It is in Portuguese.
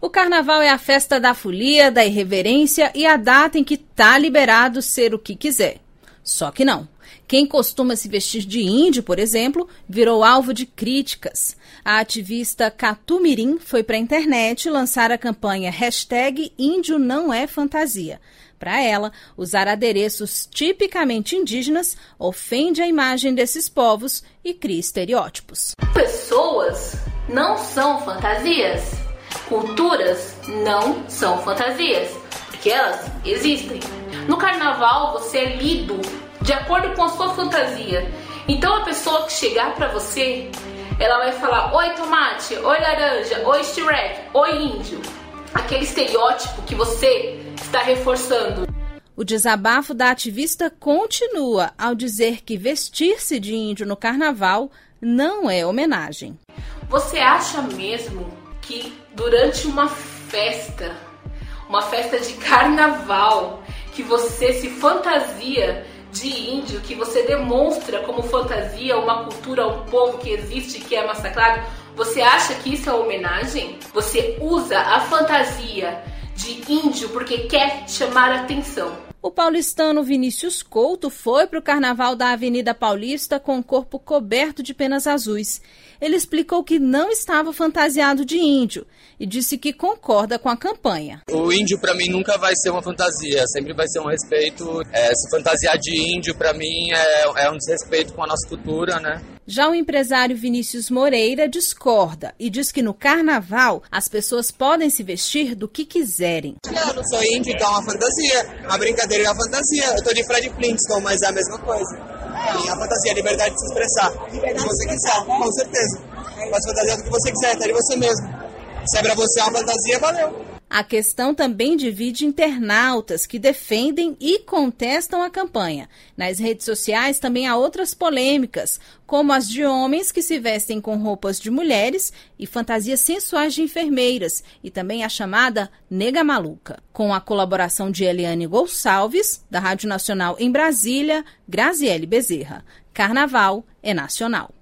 O carnaval é a festa da folia, da irreverência e a data em que tá liberado ser o que quiser. Só que não. Quem costuma se vestir de índio, por exemplo, virou alvo de críticas. A ativista Catu Mirim foi para a internet lançar a campanha #Índio Não É Fantasia. Para ela, usar adereços tipicamente indígenas ofende a imagem desses povos e cria estereótipos. Pessoas não são fantasias. Culturas não são fantasias, porque elas existem. No carnaval, você é lido de acordo com a sua fantasia. Então a pessoa que chegar pra você, ela vai falar: oi tomate, oi laranja, oi Shrek, oi índio. Aquele estereótipo que você está reforçando. O desabafo da ativista continua ao dizer que vestir-se de índio no carnaval não é homenagem. Você acha mesmo que durante uma festa de carnaval, que você se fantasia de índio, que você demonstra como fantasia uma cultura, um povo que existe, que é massacrado, você acha que isso é homenagem? Você usa a fantasia de índio porque quer chamar atenção. O paulistano Vinícius Couto foi para o carnaval da Avenida Paulista com o corpo coberto de penas azuis. Ele explicou que não estava fantasiado de índio e disse que concorda com a campanha. O índio para mim nunca vai ser uma fantasia, sempre vai ser um respeito. Se fantasiar de índio para mim é um desrespeito com a nossa cultura, né? Já o empresário Vinícius Moreira discorda e diz que no carnaval as pessoas podem se vestir do que quiserem. Eu não sou índio, então é uma fantasia. A brincadeira é uma fantasia. Eu tô de Fred Flintstone, mas é a mesma coisa. E a fantasia é a liberdade de se expressar. O que você quiser, com certeza. Pode fantasiar do que você quiser, tá de você mesmo. Se é pra você uma fantasia, valeu. A questão também divide internautas que defendem e contestam a campanha. Nas redes sociais também há outras polêmicas, como as de homens que se vestem com roupas de mulheres e fantasias sensuais de enfermeiras, e também a chamada nega maluca. Com a colaboração de Eliane Gonçalves, da Rádio Nacional em Brasília, Graziele Bezerra. Carnaval é nacional.